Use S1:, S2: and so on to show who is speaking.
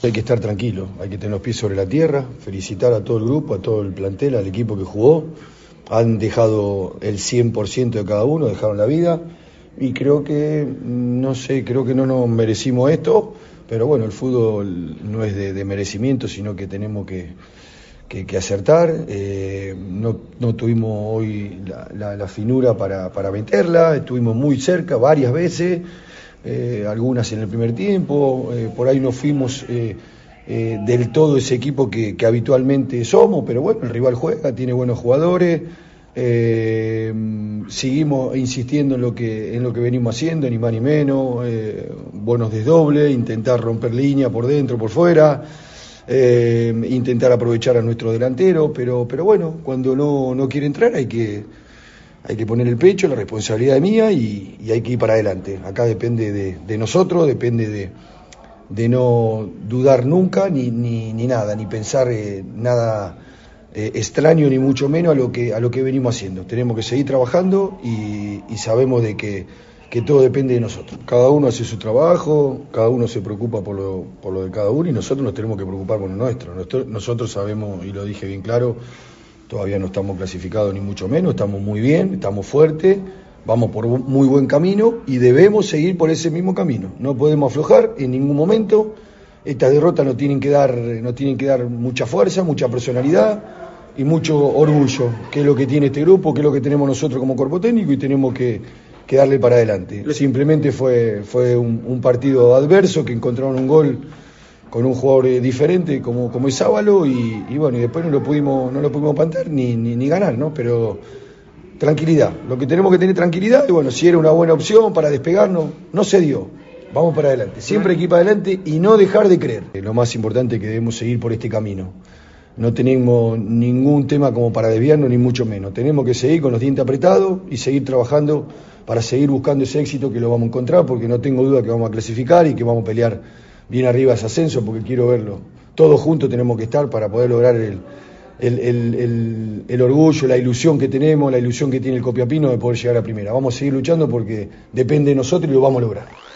S1: Hay que estar tranquilo, hay que tener los pies sobre la tierra, felicitar a todo el grupo, a todo el plantel, al equipo que jugó. Han dejado el 100% de cada uno, dejaron la vida y creo que, no sé, creo que no nos merecimos esto, pero bueno, el fútbol no es de merecimiento, sino que tenemos que acertar. No tuvimos hoy la finura para meterla, estuvimos muy cerca varias veces. Algunas en el primer tiempo, por ahí no fuimos del todo ese equipo que habitualmente somos, pero bueno, el rival juega, tiene buenos jugadores, seguimos insistiendo en lo que venimos haciendo, ni más ni menos, buenos desdobles, intentar romper línea por dentro, por fuera, intentar aprovechar a nuestro delantero, pero bueno, cuando no quiere entrar hay que poner el pecho, la responsabilidad es mía y hay que ir para adelante. Acá depende de nosotros, depende de no dudar nunca ni nada, ni pensar nada extraño, ni mucho menos a lo que venimos haciendo. Tenemos que seguir trabajando y sabemos de que todo depende de nosotros. Cada uno hace su trabajo, cada uno se preocupa por lo de cada uno y nosotros nos tenemos que preocupar por lo nuestro. Nosotros sabemos, y lo dije bien claro, todavía no estamos clasificados ni mucho menos, estamos muy bien, estamos fuertes, vamos por muy buen camino y debemos seguir por ese mismo camino. No podemos aflojar en ningún momento. Estas derrotas nos tienen que dar mucha fuerza, mucha personalidad y mucho orgullo, que es lo que tiene este grupo, que es lo que tenemos nosotros como cuerpo técnico y tenemos que darle para adelante. Simplemente fue un partido adverso, que encontraron un gol con un jugador diferente como es Sábalo y bueno, y después no lo pudimos plantar ni ganar, ¿no? Pero tranquilidad, lo que tenemos que tener tranquilidad, y bueno, si era una buena opción para despegarnos, no se dio, vamos para adelante, siempre hay que ir para adelante y no dejar de creer. Lo más importante es que debemos seguir por este camino, no tenemos ningún tema como para desviarnos, ni mucho menos, tenemos que seguir con los dientes apretados y seguir trabajando para seguir buscando ese éxito, que lo vamos a encontrar, porque no tengo duda que vamos a clasificar y que vamos a pelear bien arriba ese ascenso, porque quiero verlo. Todos juntos tenemos que estar para poder lograr el orgullo, la ilusión que tenemos, la ilusión que tiene el Copiapino de poder llegar a primera. Vamos a seguir luchando porque depende de nosotros y lo vamos a lograr.